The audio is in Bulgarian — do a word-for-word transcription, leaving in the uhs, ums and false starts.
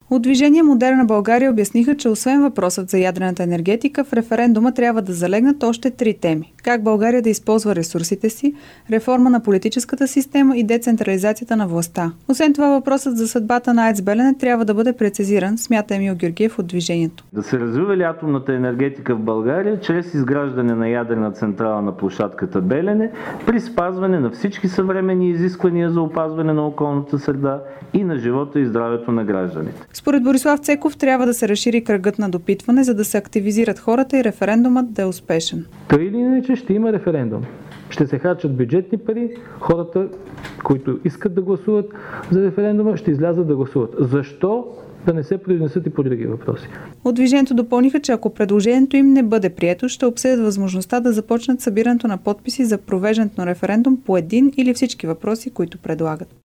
От движение Модерна България обясниха, че освен въпросът за ядрената енергетика, в референдума трябва да залегнат още три теми. Как България да използва ресурсите си, реформа на политическата система и децентрализацията на властта. Освен това, въпросът за съдбата на АЕЦ Белене трябва да бъде прецизиран, смята Емил Георгиев от движението. Да се развива ли атомната енергетика в България чрез изграждане на ядрена централа на площадката Белене при спазване на всички съвременни изисквания за опазване на околната среда и на живота и здравето на гражданите. Според Борислав Цеков трябва да се разшири кръгът на допитване, за да се активизират хората и референдумът да е успешен. Тъй или иначе ще има референдум. Ще се харчат бюджетни пари, хората, които искат да гласуват за референдума, ще излязат да гласуват. Защо да не се произнесат и по други въпроси? От движението допълниха, че ако предложението им не бъде прието, ще обсъдят възможността да започнат събирането на подписи за провеждането на референдум по един или всички въпроси, които предлагат.